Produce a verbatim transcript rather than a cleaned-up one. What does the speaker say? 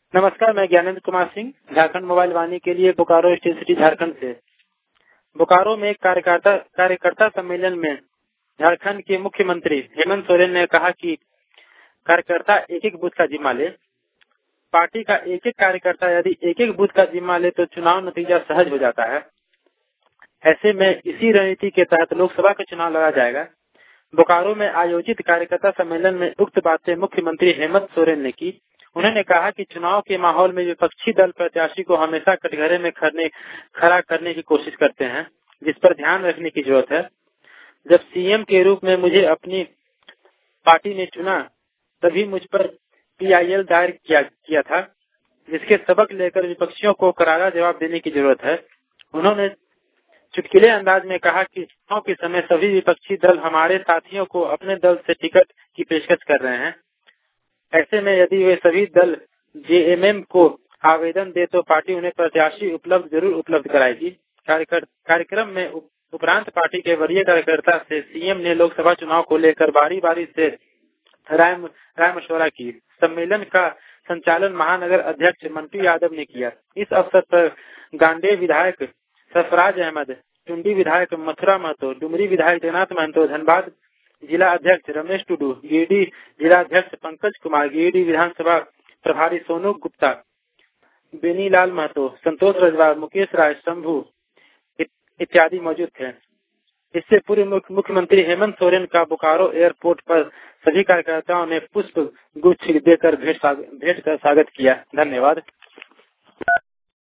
नमस्कार, मैं ज्ञानेंद्र कुमार सिंह झारखंड मोबाइल वाणी के लिए बोकारो स्टेट सिटी झारखंड से। बोकारो में एक कार्यकर्ता कार्यकर्ता सम्मेलन में झारखंड के मुख्यमंत्री हेमंत सोरेन ने कहा कि कार्यकर्ता एक एक बूथ का जिम्मा ले। पार्टी का एक एक कार्यकर्ता यदि एक एक बूथ का जिम्मा ले तो चुनाव नतीजा सहज हो जाता है। ऐसे में इसी रणनीति के तहत लोकसभा का चुनाव लड़ा जाएगा। बोकारो में आयोजित कार्यकर्ता सम्मेलन में उक्त बातें मुख्यमंत्री हेमंत सोरेन ने की। उन्होंने कहा कि चुनाव के माहौल में विपक्षी दल प्रत्याशी को हमेशा कटघरे में खड़ने खड़ा करने की कोशिश करते हैं, जिस पर ध्यान रखने की जरूरत है। जब सीएम के रूप में मुझे अपनी पार्टी ने चुना, तभी मुझ पर पीआईएल दायर किया किया था, जिसके सबक लेकर विपक्षियों को करारा जवाब देने की जरूरत है। उन्होंने चुटकुले अंदाज में कहा कि चुनाव के समय सभी विपक्षी दल हमारे साथियों को अपने दल से टिकट की पेशकश कर रहे हैं। ऐसे में यदि वे सभी दल जेएमएम को आवेदन दे तो पार्टी उन्हें प्रत्याशी उपलब्ध जरूर उपलब्ध कराएगी। कार्यक्रम में उपरांत पार्टी के वरीय कार्यकर्ता से सीएम ने लोकसभा चुनाव को लेकर बारी बारी से राय राय मशवरा की। सम्मेलन का संचालन महानगर अध्यक्ष मंटू यादव ने किया। इस अवसर पर गांडेय विधायक सरफराज अहमद, टुंडी विधायक मथुरा महतो, डुमरी विधायक जगन्नाथ महतो, धनबाद जिला अध्यक्ष रमेश टुडू, गिरिडीह जिला अध्यक्ष पंकज कुमार, गिरिडीह विधानसभा प्रभारी सोनू गुप्ता, बेनीलाल महतो, संतोष रजवार, मुकेश राय, शंभू इत्यादि मौजूद थे। इससे पूर्व मुख्यमंत्री हेमंत सोरेन का बोकारो एयरपोर्ट पर सभी कार्यकर्ताओं ने पुष्प गुच्छ देकर भेंट कर स्वागत किया। धन्यवाद।